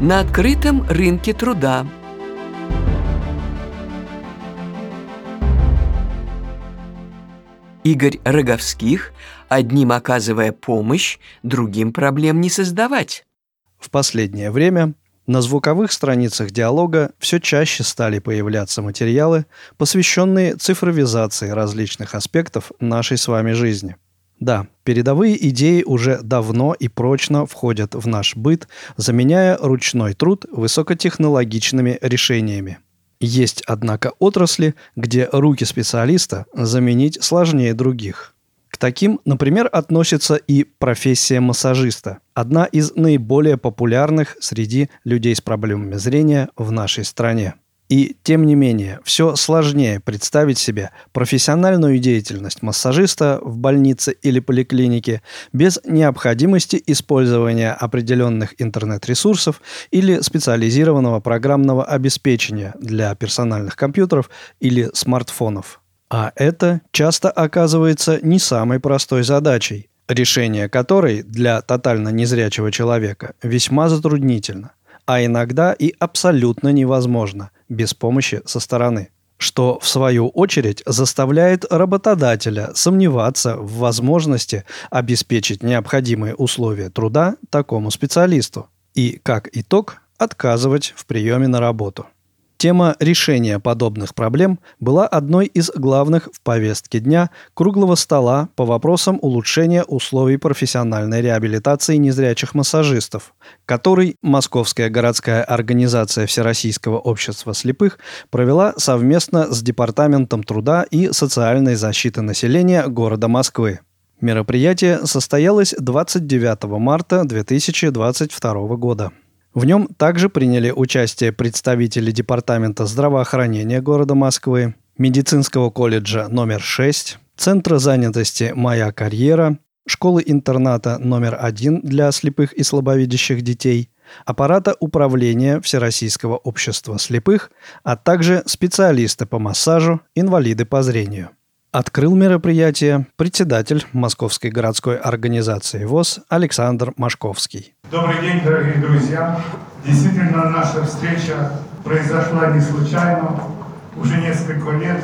на открытом рынке труда. Игорь Роговских, одним оказывая помощь, другим проблем не создавать. В последнее время на звуковых страницах диалога все чаще стали появляться материалы, посвященные цифровизации различных аспектов нашей с вами жизни. Да, передовые идеи уже давно и прочно входят в наш быт, заменяя ручной труд высокотехнологичными решениями. Есть, однако, отрасли, где руки специалиста заменить сложнее других. К таким, например, относится и профессия массажиста, одна из наиболее популярных среди людей с проблемами зрения в нашей стране. И, тем не менее, все сложнее представить себе профессиональную деятельность массажиста в больнице или поликлинике без необходимости использования определенных интернет-ресурсов или специализированного программного обеспечения для персональных компьютеров или смартфонов. А это часто оказывается не самой простой задачей, решение которой для тотально незрячего человека весьма затруднительно, а иногда и абсолютно невозможно без помощи со стороны, что, в свою очередь, заставляет работодателя сомневаться в возможности обеспечить необходимые условия труда такому специалисту и, как итог, отказывать в приеме на работу. Тема решения подобных проблем была одной из главных в повестке дня круглого стола по вопросам улучшения условий профессиональной реабилитации незрячих массажистов, который Московская городская организация Всероссийского общества слепых провела совместно с Департаментом труда и социальной защиты населения города Москвы. Мероприятие состоялось 29 марта 2022 года. В нем также приняли участие представители Департамента здравоохранения города Москвы, Медицинского колледжа номер 6, Центра занятости «Моя карьера», школы-интерната номер 1 для слепых и слабовидящих детей, аппарата управления Всероссийского общества слепых, а также специалисты по массажу, инвалиды по зрению. Открыл мероприятие председатель Московской городской организации ВОС Александр Машковский. Добрый день, дорогие друзья! Действительно, наша встреча произошла не случайно. Уже несколько лет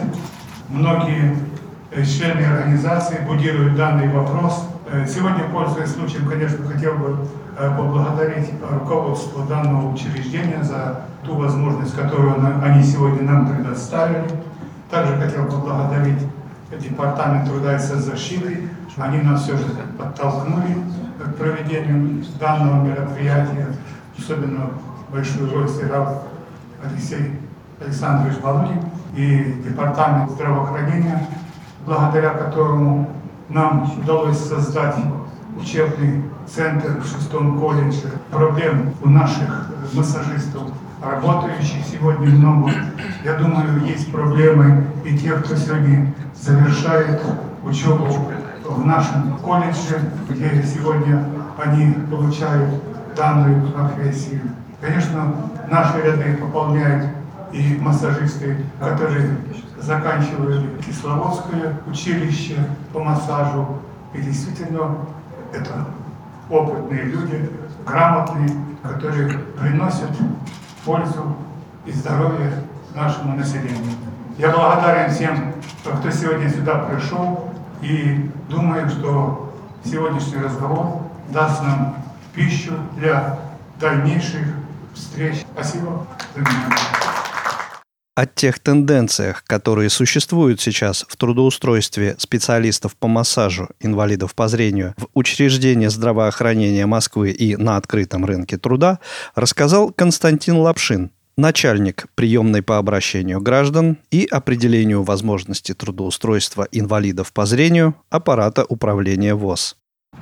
многие члены организации будируют данный вопрос. Сегодня, пользуясь случаем, конечно, хотел бы поблагодарить руководство данного учреждения за ту возможность, которую они сегодня нам предоставили. Также хотел поблагодарить Департамент труда и соцзащиты. Они нас все же подтолкнули к проведению данного мероприятия. Особенно большую роль сыграл Алексей Александрович Балудин и Департамент здравоохранения, благодаря которому нам удалось создать учебный центр в 6-м колледже. Проблем у наших массажистов, работающих сегодня много. Я думаю, есть проблемы и тех, кто сегодня завершает учебу в нашем колледже, где сегодня они получают данную профессию. Конечно, наши ряды пополняют и массажисты, которые заканчивали Кисловодское училище по массажу. И действительно, это опытные люди, грамотные, которые приносят пользу и здоровье нашему населению. Я благодарен всем, кто сегодня сюда пришел, и думаю, что сегодняшний разговор даст нам пищу для дальнейших встреч. Спасибо за внимание. О тех тенденциях, которые существуют сейчас в трудоустройстве специалистов по массажу, инвалидов по зрению в учреждении здравоохранения Москвы и на открытом рынке труда, рассказал Константин Лапшин, начальник приемной по обращению граждан и определению возможности трудоустройства инвалидов по зрению аппарата управления ВОС.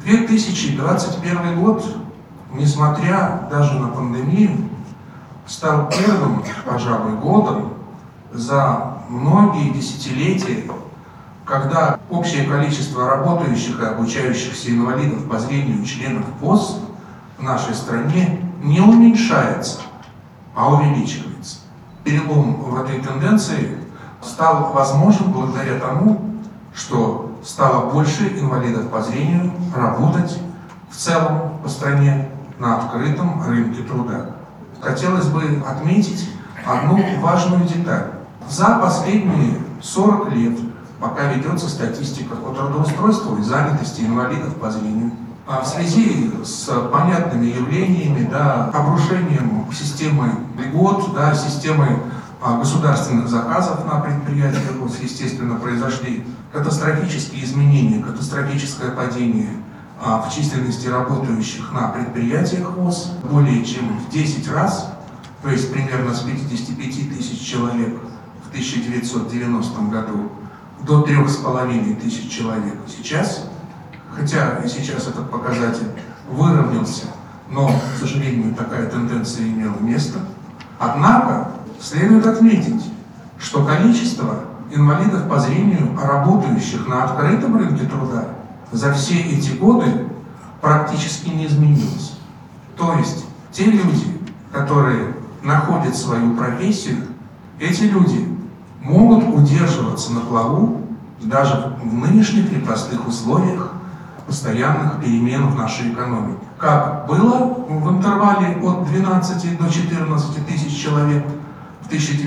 2021 год, несмотря даже на пандемию, стал первым, пожалуй, годом за многие десятилетия, когда общее количество работающих и обучающихся инвалидов по зрению членов ВОС в нашей стране не уменьшается, а увеличивается. Перелом в этой тенденции стал возможен благодаря тому, что стало больше инвалидов по зрению работать в целом по стране на открытом рынке труда. хотелось бы отметить одну важную деталь. За последние 40 лет, пока ведется статистика по трудоустройству и занятости инвалидов по зрению, в связи с понятными явлениями, обрушением системы льгот, системы государственных заказов на предприятиях, естественно, произошли катастрофические изменения, катастрофическое падение в численности работающих на предприятиях ВОС более чем в 10 раз, то есть примерно с 55 тысяч человек в 1990 году до 3,5 тысяч человек сейчас. Хотя и сейчас этот показатель выровнялся, но, к сожалению, такая тенденция имела место. Однако следует отметить, что количество инвалидов по зрению, работающих на открытом рынке труда, за все эти годы практически не изменилось. То есть те люди, которые находят свою профессию, эти люди могут удерживаться на плаву даже в нынешних непростых условиях постоянных перемен в нашей экономике. Как было в интервале от 12 до 14 тысяч человек в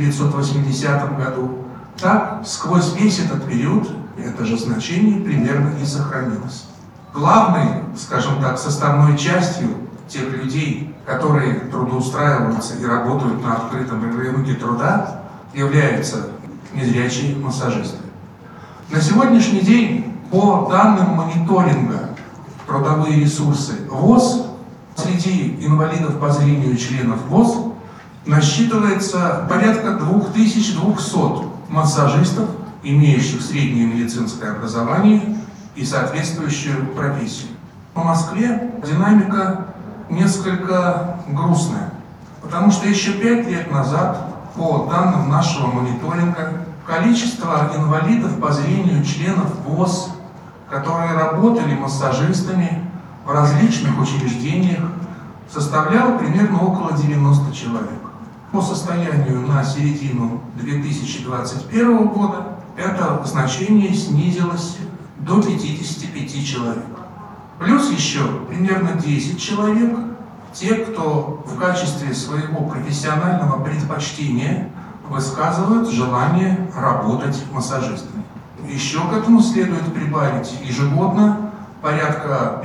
1980 году, так сквозь весь этот период это же значение примерно и сохранилось. Главной, скажем так, составной частью тех людей, которые трудоустраиваются и работают на открытом рынке труда, являются незрячие массажисты. На сегодняшний день по данным мониторинга трудовые ресурсы ВОС среди инвалидов по зрению членов ВОС насчитывается порядка 2200 массажистов, имеющих среднее медицинское образование и соответствующую профессию. По Москве динамика несколько грустная, потому что еще 5 лет назад, по данным нашего мониторинга, количество инвалидов по зрению членов ВОС, которые работали массажистами в различных учреждениях, составляло примерно около 90 человек. По состоянию на середину 2021 года это значение снизилось до 55 человек. Плюс еще примерно 10 человек, те, кто в качестве своего профессионального предпочтения высказывают желание работать массажистами. Еще к этому следует прибавить ежегодно порядка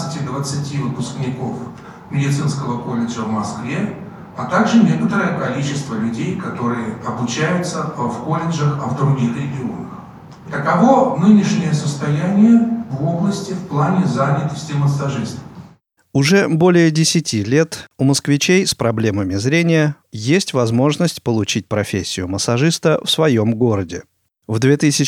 15-20 выпускников медицинского колледжа в Москве, а также некоторое количество людей, которые обучаются в колледжах в других регионах. Таково нынешнее состояние в области в плане занятости массажистов. Уже более 10 лет у москвичей с проблемами зрения есть возможность получить профессию массажиста в своем городе. В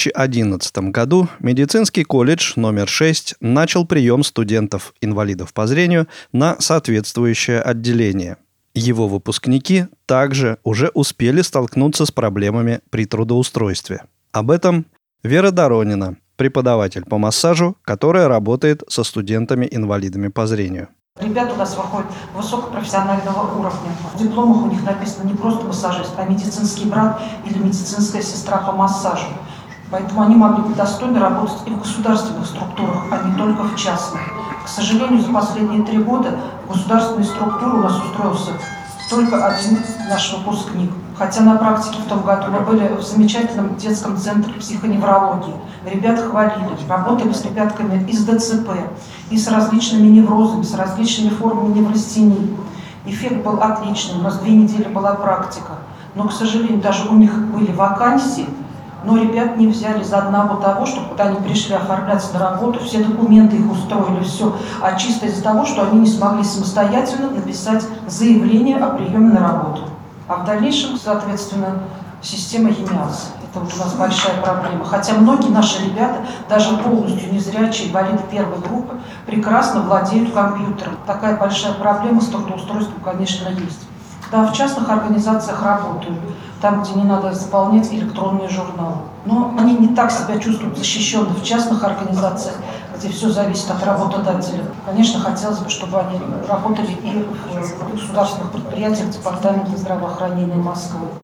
2011 году медицинский колледж номер 6 начал прием студентов-инвалидов по зрению на соответствующее отделение. Его выпускники также уже успели столкнуться с проблемами при трудоустройстве. Об этом Вера Доронина, преподаватель по массажу, которая работает со студентами-инвалидами по зрению. Ребята у нас выходят высокопрофессионального уровня. В дипломах у них написано не просто массажист, а медицинский брат или медицинская сестра по массажу. Поэтому они могли бы достойно работать и в государственных структурах, а не только в частных. К сожалению, за последние 3 года в государственные структуры у нас устроился только один наш выпускник. Хотя на практике в том году мы были в замечательном детском центре психоневрологии. Ребят хвалили, работали с ребятками и с ДЦП, и с различными неврозами, с различными формами неврастении. Эффект был отличный, у нас 2 недели была практика. Но, к сожалению, даже у них были вакансии, но ребят не взяли за одного того, что когда они пришли оформляться на работу, все документы их устроили, все, а чисто из-за того, что они не смогли самостоятельно написать заявление о приеме на работу. А в дальнейшем, соответственно, система ЕМИАС. Это вот у нас большая проблема. Хотя многие наши ребята, даже полностью незрячие, инвалиды первой группы, прекрасно владеют компьютером. Такая большая проблема с трудоустройством, конечно, есть. Да, в частных организациях работают, там, где не надо заполнять электронные журналы. Но они не так себя чувствуют защищенно в частных организациях, где все зависит от работодателя. Конечно, хотелось бы, чтобы они работали и в государственных предприятиях Департамента здравоохранения Москвы.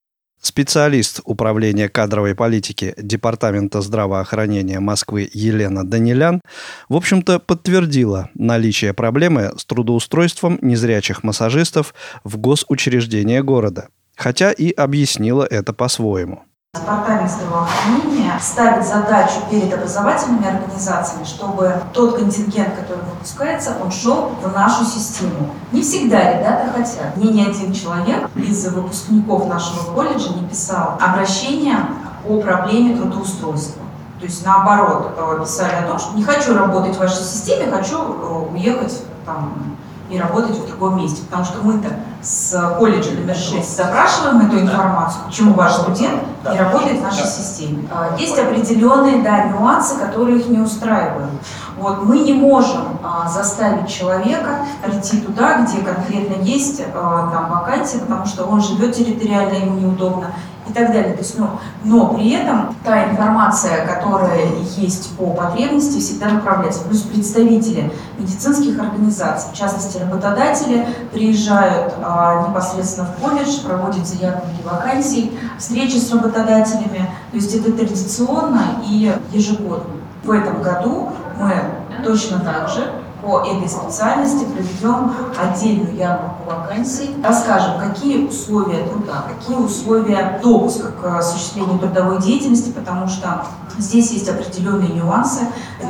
Специалист Управления кадровой политики Департамента здравоохранения Москвы Елена Данилян, в общем-то, подтвердила наличие проблемы с трудоустройством незрячих массажистов в госучреждения города, хотя и объяснила это по-своему. Департамент здравоохранения ставит задачу перед образовательными организациями, чтобы тот контингент, который выпускается, он шел в нашу систему. Не всегда ребята хотят. Мне ни один человек из выпускников нашего колледжа не писал обращение о проблеме трудоустройства. То есть наоборот, писали о том, что не хочу работать в вашей системе, хочу уехать там и работать в другом месте. Потому что мы-то с колледжа номер 6 запрашиваем эту информацию, почему ваш студент не работает в нашей системе. Есть определенные нюансы, которые их не устраивают. Вот, мы не можем заставить человека прийти туда, где конкретно есть там вакансия, потому что он живет территориально, ему неудобно и так далее. То есть, но при этом та информация, которая есть по потребности, всегда направляется. Плюс представители медицинских организаций, в частности работодатели, приезжают непосредственно в колледж, проводят заявки вакансий, встречи с работодателями. То есть это традиционно и ежегодно. В этом году мы точно так же по этой специальности проведем отдельную ярмарку вакансий, расскажем, какие условия труда, какие условия допуска к осуществлению трудовой деятельности, потому что здесь есть определенные нюансы.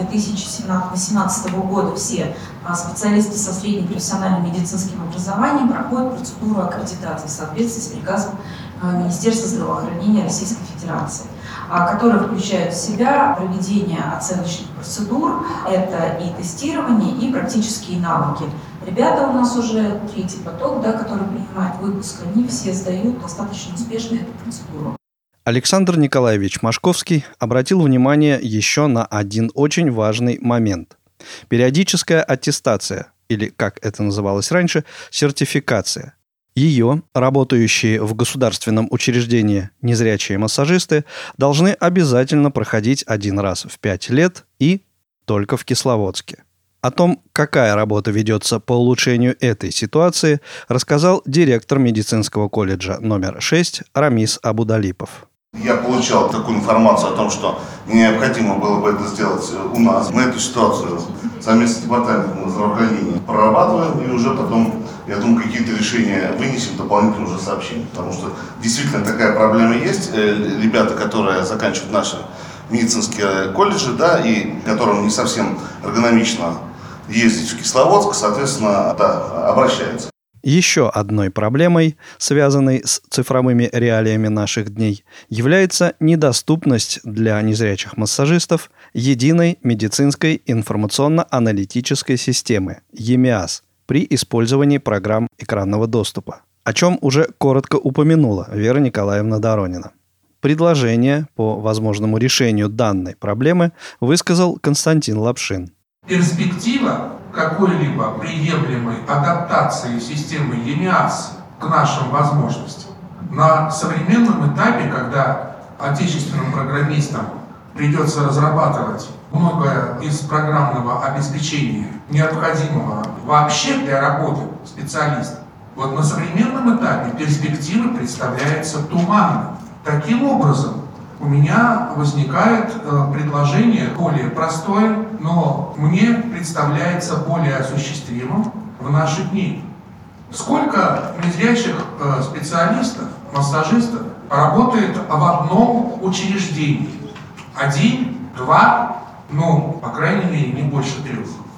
2018 года все специалисты со средним профессиональным медицинским образованием проходят процедуру аккредитации в соответствии с приказом Министерства здравоохранения Российской Федерации, которые включают в себя проведение оценочных процедур, это и тестирование, и практические навыки. Ребята у нас уже третий поток, который принимает выпуск, они все сдают достаточно успешно эту процедуру. Александр Николаевич Машковский обратил внимание еще на один очень важный момент. Периодическая аттестация, или, как это называлось раньше, сертификация. Ее, работающие в государственном учреждении незрячие массажисты, должны обязательно проходить один раз в 5 лет и только в Кисловодске. О том, какая работа ведется по улучшению этой ситуации, рассказал директор медицинского колледжа номер 6 Рамис Абудалипов. Я получал такую информацию о том, что необходимо было бы это сделать у нас. Мы эту ситуацию совместно с департаментом здравоохранения прорабатываем и уже потом, я думаю, какие-то решения вынесем, дополнительно уже сообщим. Потому что действительно такая проблема есть. Ребята, которые заканчивают наши медицинские колледжи, и которым не совсем эргономично ездить в Кисловодск, соответственно, обращаются. Еще одной проблемой, связанной с цифровыми реалиями наших дней, является недоступность для незрячих массажистов единой медицинской информационно-аналитической системы ЕМИАС при использовании программ экранного доступа, о чем уже коротко упомянула Вера Николаевна Доронина. Предложение по возможному решению данной проблемы высказал Константин Лапшин. Перспектива какой-либо приемлемой адаптации системы ЕМИАС к нашим возможностям на современном этапе, когда отечественным программистам придется разрабатывать многое из программного обеспечения, необходимого вообще для работы специалиста, вот на современном этапе перспективы представляются туманной. Таким образом, у меня возникает предложение более простое, но мне представляется более осуществимым в наши дни. Сколько незрячих специалистов, массажистов работает в одном учреждении? 1, 2, по крайней мере, не больше 3.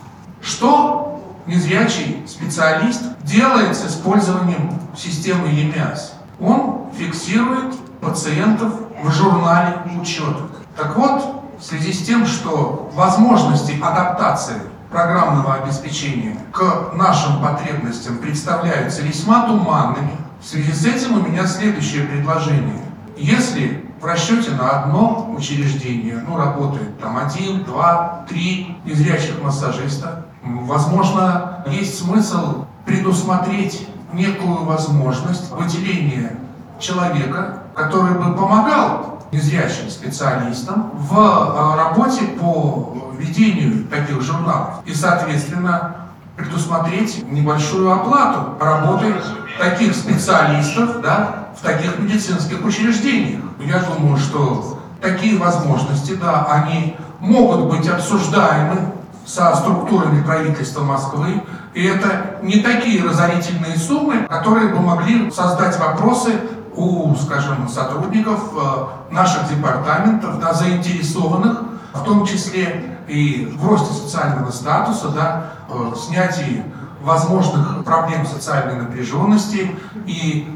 Что незрячий специалист делает с использованием системы ЕМИАС? Он фиксирует пациентов в журнале учета. Так вот, в связи с тем, что возможности адаптации программного обеспечения к нашим потребностям представляются весьма туманными, в связи с этим у меня следующее предложение. Если в расчете на одно учреждение, работает 1, 2, 3 незрячих массажиста, возможно, есть смысл предусмотреть некую возможность выделения человека, который бы помогал незрячим специалистам в работе по ведению таких журналов и, соответственно, предусмотреть небольшую оплату работы таких специалистов, в таких медицинских учреждениях. Я думаю, что такие возможности, да, они могут быть обсуждаемы со структурами правительства Москвы. И это не такие разорительные суммы, которые бы могли создать вопросы у, скажем, сотрудников наших департаментов, да, заинтересованных, в том числе и в росте социального статуса, да, снятии возможных проблем социальной напряженности и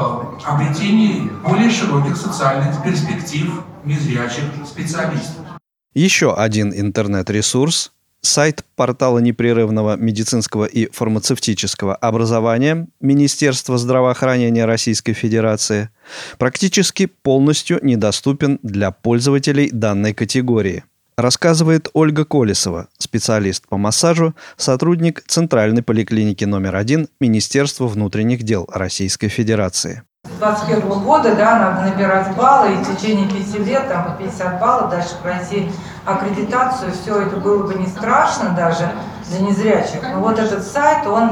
в обретении более широких социальных перспектив незрячих специалистов. Еще один интернет-ресурс – сайт портала непрерывного медицинского и фармацевтического образования Министерства здравоохранения Российской Федерации практически полностью недоступен для пользователей данной категории. Рассказывает Ольга Колесова, специалист по массажу, сотрудник Центральной поликлиники номер 1 Министерства внутренних дел Российской Федерации. С 2021 года, да, надо набирать баллы, и в течение 5 лет, там, по 50 баллов, дальше пройти аккредитацию, все это было бы не страшно даже для незрячих. Но вот этот сайт, он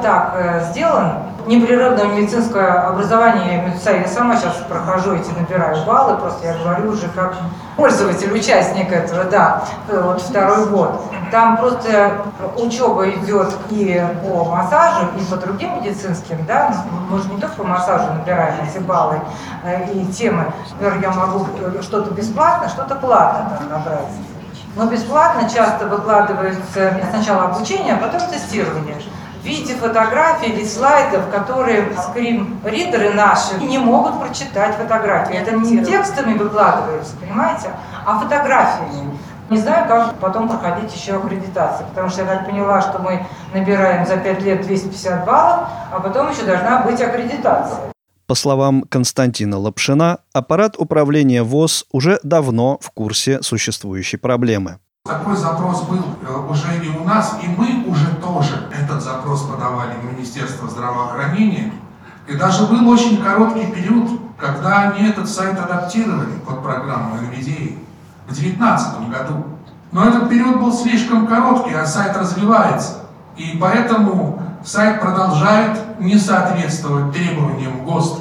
так сделан. Непрерывное медицинское образование, я сама сейчас прохожу эти, набираю баллы, просто я говорю уже как пользователь, участник этого, да, вот 2-й год. Там просто учеба идет и по массажу, и по другим медицинским, да, мы же не только по массажу набираем эти баллы и темы. Например, я могу что-то бесплатно, что-то платно там набрать. Но бесплатно часто выкладывается сначала обучение, а потом тестирование. В виде фотографий или слайдов, которые скрин-ридеры наши не могут прочитать фотографии. Это не текстами выкладывается, понимаете, а фотографиями. Не знаю, как потом проходить еще аккредитацию, потому что я так поняла, что мы набираем за 5 лет 250 баллов, а потом еще должна быть аккредитация. По словам Константина Лапшина, аппарат управления ВОЗ уже давно в курсе существующей проблемы. Такой запрос был уже и у нас, и мы уже тоже этот запрос подавали в Министерство здравоохранения. И даже был очень короткий период, когда они этот сайт адаптировали под программу NVDA в 2019 году. Но этот период был слишком короткий, а сайт развивается. И поэтому сайт продолжает не соответствовать требованиям ГОСТ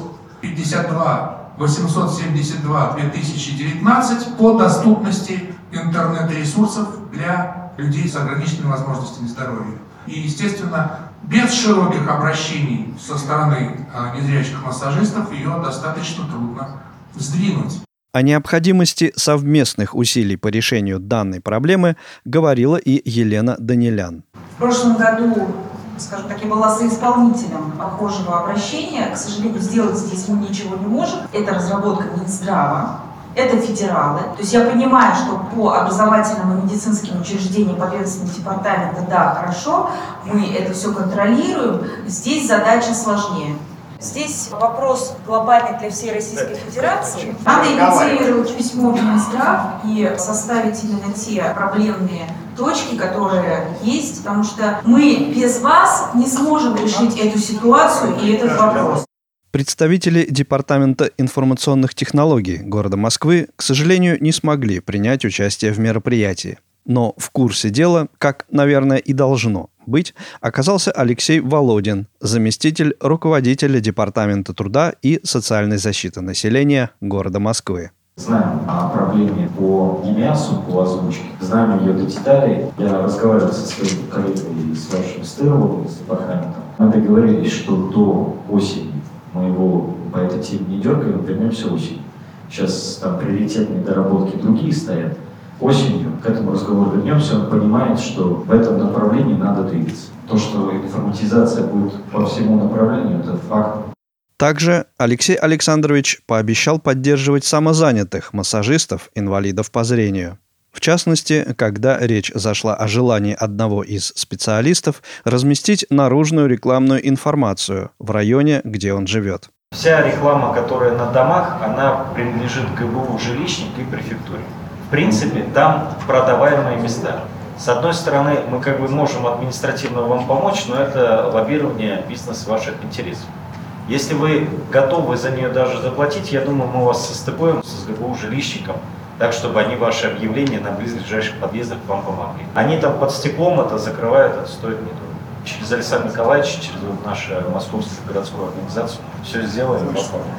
52-872-2019 по доступности интернет-ресурсов для людей с ограниченными возможностями здоровья. И, естественно, без широких обращений со стороны незрячих массажистов ее достаточно трудно сдвинуть. О необходимости совместных усилий по решению данной проблемы говорила и Елена Данилян. В прошлом году, скажем так, я была соисполнителем похожего обращения. К сожалению, сделать здесь мы ничего не можем. Это разработка Минздрава. Это федералы. То есть я понимаю, что по образовательным и медицинским учреждениям ответственного департамента, да, хорошо, мы это все контролируем. Здесь задача сложнее. Здесь вопрос глобальный для всей Российской Федерации. Надо инициировать письмо в Минздрав и составить именно те проблемные точки, которые есть, потому что мы без вас не сможем решить эту ситуацию и этот вопрос. Представители Департамента информационных технологий города Москвы, к сожалению, не смогли принять участие в мероприятии. Но в курсе дела, как, наверное, и должно быть, оказался Алексей Володин, заместитель руководителя Департамента труда и социальной защиты населения города Москвы. Знаем о проблеме по ЕМЯСу, по озвучке, знаем ее до деталей. Я разговаривал со своим коллегой, с вашим Стыровым, с департаментом. Мы договорились, что до осени мы его по этой теме не дергаем, вернемся осенью. Сейчас там приоритетные доработки другие стоят. Осенью к этому разговору вернемся, он понимает, что в этом направлении надо двигаться. То, что информатизация будет по всему направлению, это факт. Также Алексей Александрович пообещал поддерживать самозанятых массажистов, инвалидов по зрению. В частности, когда речь зашла о желании одного из специалистов разместить наружную рекламную информацию в районе, где он живет. Вся реклама, которая на домах, она принадлежит ГБУ «Жилищник» и префектуре. В принципе, там продаваемые места. С одной стороны, мы можем административно вам помочь, но это лоббирование бизнеса ваших интересов. Если вы готовы за нее даже заплатить, я думаю, мы вас состыкуем с ГБУ «Жилищником», так, чтобы они ваши объявления на близлежащих подъездах вам помогли. Они там под стеклом это закрывают, это стоит недорого. Через Александра Николаевича, через нашу московскую городскую организацию все сделаем.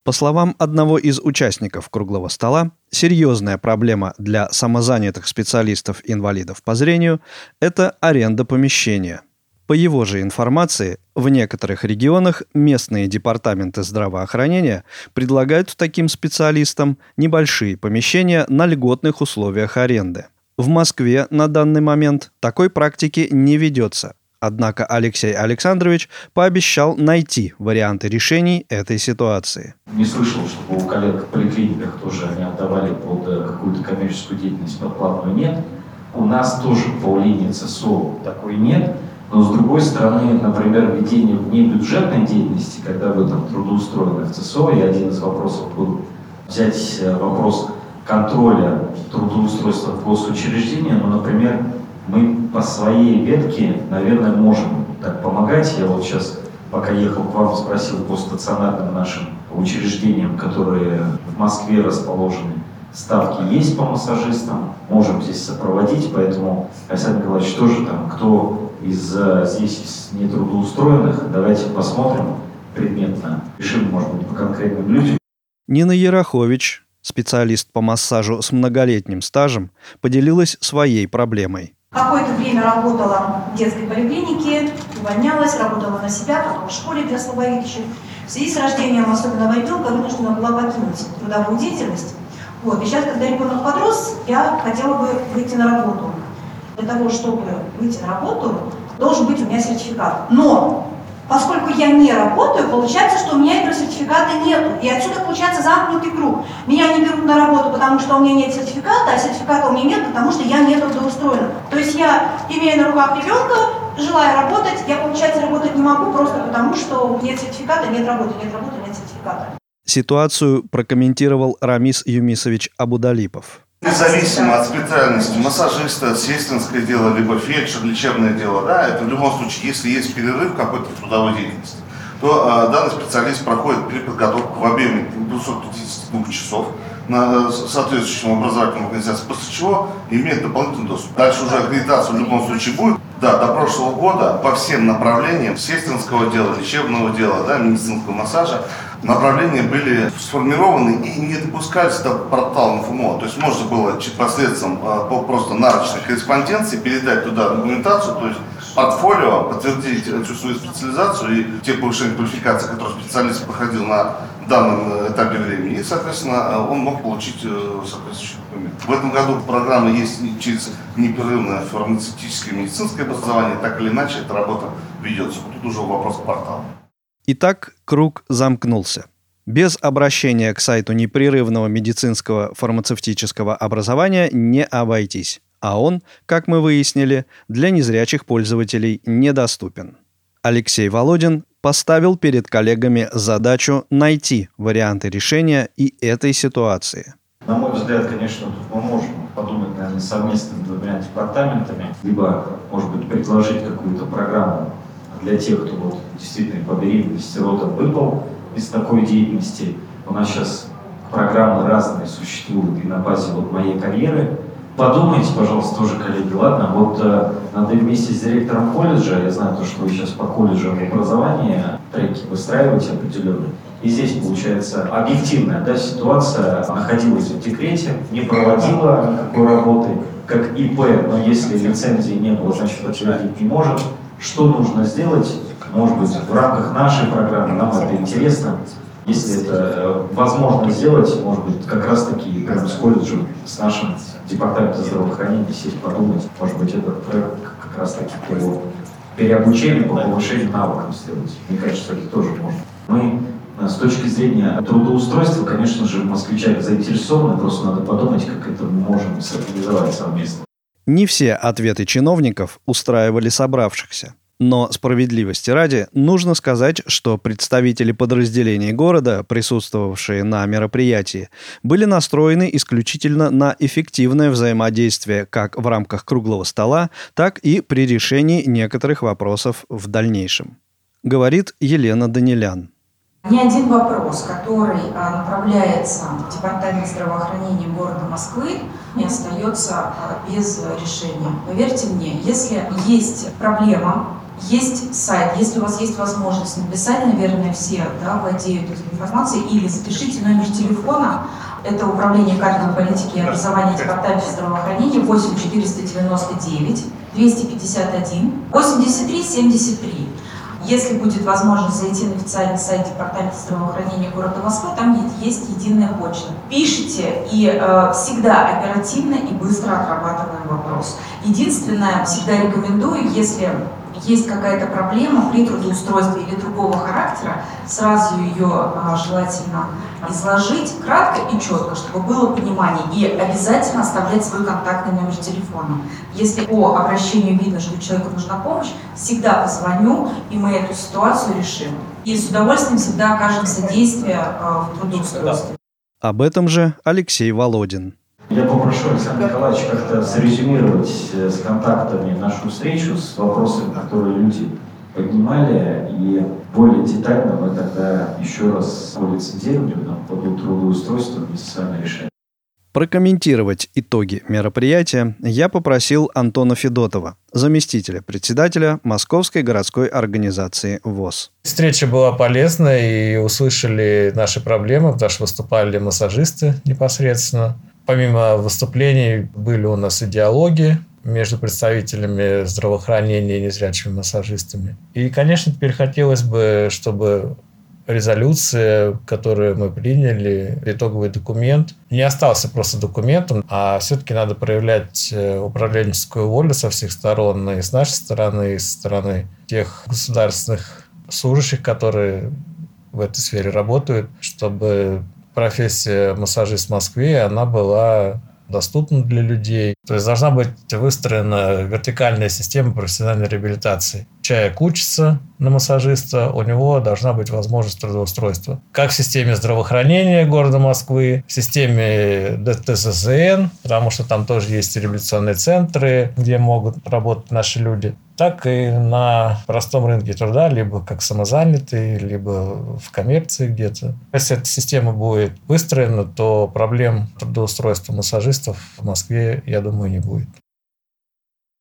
По словам одного из участников круглого стола, серьезная проблема для самозанятых специалистов-инвалидов по зрению – это аренда помещения. По его же информации, в некоторых регионах местные департаменты здравоохранения предлагают таким специалистам небольшие помещения на льготных условиях аренды. В Москве на данный момент такой практики не ведется. Однако Алексей Александрович пообещал найти варианты решений этой ситуации. Не слышал, чтобы у коллег в поликлиниках тоже они отдавали под какую-то коммерческую деятельность подплатную, нет. У нас тоже по линии ЦСО такой нет. Но с другой стороны, например, введение внебюджетной деятельности, когда вы там трудоустроены в ЦСО, и один из вопросов был взять вопрос контроля трудоустройства в госучреждения, например, мы по своей ветке, наверное, можем так помогать. Я вот сейчас, пока ехал к вам, спросил по стационарным нашим учреждениям, которые в Москве расположены. Ставки есть по массажистам, можем здесь сопроводить, поэтому, Александр Николаевич, тоже там, кто здесь из нетрудоустроенных, давайте посмотрим предметно, решим, может быть, по конкретным людям. Нина Ярохович, специалист по массажу с многолетним стажем, поделилась своей проблемой. Какое-то время работала в детской поликлинике, увольнялась, работала на себя, потом в школе для слабовидящих. В связи с рождением особенного ребенка вынуждена была покинуть трудовую деятельность. И сейчас, когда ребенок подрос, я хотела бы выйти на работу. Для того, чтобы выйти на работу, должен быть у меня сертификат. Но поскольку я не работаю, получается, что у меня этого сертификата нету. И отсюда получается замкнутый круг. Меня не берут на работу, потому что у меня нет сертификата, а сертификата у меня нет, потому что я не трудоустроена. То есть я, имея на руках ребенка, желая работать, я, получается, работать не могу просто потому, что нет сертификата, нет работы, нет сертификата. Ситуацию прокомментировал Рамис Юмисович Абудалипов. Независимо от специальности массажиста, сестринское дело, либо фельдшер, лечебное дело, это в любом случае, если есть перерыв какой-то в трудовой деятельности, то данный специалист проходит переподготовку в объеме 252 часов на соответствующем образовательном организации, после чего имеет дополнительный доступ. Дальше уже аккредитация в любом случае будет. Да, до прошлого года по всем направлениям сестринского дела, лечебного дела, медицинского массажа направления были сформированы и не допускались до портала МФМО. То есть можно было посредством просто нарочной корреспонденции передать туда документацию, то есть портфолио, подтвердить всю свою специализацию и те повышения квалификации, которые специалист проходил на данном этапе времени. И, соответственно, он мог получить соответствующий документ. В этом году программа есть через непрерывное фармацевтическое и медицинское образование. Так или иначе, эта работа ведется. Тут уже вопрос к порталу. Итак, круг замкнулся. Без обращения к сайту непрерывного медицинского фармацевтического образования не обойтись. А он, как мы выяснили, для незрячих пользователей недоступен. Алексей Володин поставил перед коллегами задачу найти варианты решения и этой ситуации. На мой взгляд, конечно, тут мы можем подумать, наверное, совместно с двумя департаментами, либо, может быть, предложить какую-то программу для тех, кто действительно по беременности родом выпал из такой деятельности. У нас сейчас программы разные существуют и на базе моей карьеры. Подумайте, пожалуйста, тоже, коллеги, ладно, надо вместе с директором колледжа, я знаю, что вы сейчас по колледжам образования треки выстраиваете определенные, и здесь получается объективная ситуация, находилась в декрете, не проводила никакой работы, как ИП, но если лицензии не было, значит, подтвердить не может. Что нужно сделать, может быть, в рамках нашей программы, нам это интересно. Если это возможно сделать, может быть, как раз-таки прямо с колледжем, с нашим департаментом здравоохранения сесть подумать, может быть, этот проект как раз-таки по переобучению, по повышению навыков сделать. Мне кажется, это тоже можно. Мы с точки зрения трудоустройства, конечно же, москвичане заинтересованы, просто надо подумать, как это мы можем сорганизовать совместно. Не все ответы чиновников устраивали собравшихся. Но справедливости ради нужно сказать, что представители подразделений города, присутствовавшие на мероприятии, были настроены исключительно на эффективное взаимодействие как в рамках круглого стола, так и при решении некоторых вопросов в дальнейшем. Говорит Елена Данилян. Ни один вопрос, который направляется в Департамент здравоохранения города Москвы, не остается без решения. Поверьте мне, если есть проблема, Есть сайт, если у вас есть возможность написать, наверное, все владеют этой информацией, или запишите номер телефона. Это Управление кадровой политики и образования Департамента здравоохранения 8 499 251 83 73. Если будет возможность зайти на официальный сайт Департамента здравоохранения города Москвы, там есть единая почта. Пишите, и всегда оперативно и быстро отрабатываем вопрос. Единственное, всегда рекомендую, если есть какая-то проблема при трудоустройстве или другого характера, сразу ее желательно изложить кратко и четко, чтобы было понимание, и обязательно оставлять свой контактный номер телефона. Если по обращению видно, что человеку нужна помощь, всегда позвоню, и мы эту ситуацию решим. И с удовольствием всегда окажем содействие в трудоустройстве. Об этом же Алексей Володин. Я попрошу Александра Николаевича как-то срезюмировать с контактами нашу встречу, с вопросами, которые люди поднимали, и более детально мы тогда еще раз по лицензированию, по трудоустройству вместе с вами решаем. Прокомментировать итоги мероприятия я попросил Антона Федотова, заместителя председателя Московской городской организации ВОС. Встреча была полезной, и услышали наши проблемы, потому что выступали массажисты непосредственно. Помимо выступлений были у нас и диалоги между представителями здравоохранения и незрячими массажистами. И, конечно, теперь хотелось бы, чтобы резолюция, которую мы приняли, итоговый документ, не остался просто документом, а все-таки надо проявлять управленческую волю со всех сторон, и с нашей стороны, и со стороны тех государственных служащих, которые в этой сфере работают, чтобы профессия массажист в Москве, она была доступна для людей. То есть должна быть выстроена вертикальная система профессиональной реабилитации. Человек учится на массажиста, у него должна быть возможность трудоустройства. Как в системе здравоохранения города Москвы, в системе ДТСЗН, потому что там тоже есть реабилитационные центры, где могут работать наши люди, так и на простом рынке труда, либо как самозанятый, либо в коммерции где-то. Если эта система будет выстроена, то проблем трудоустройства массажистов в Москве, я думаю, не будет.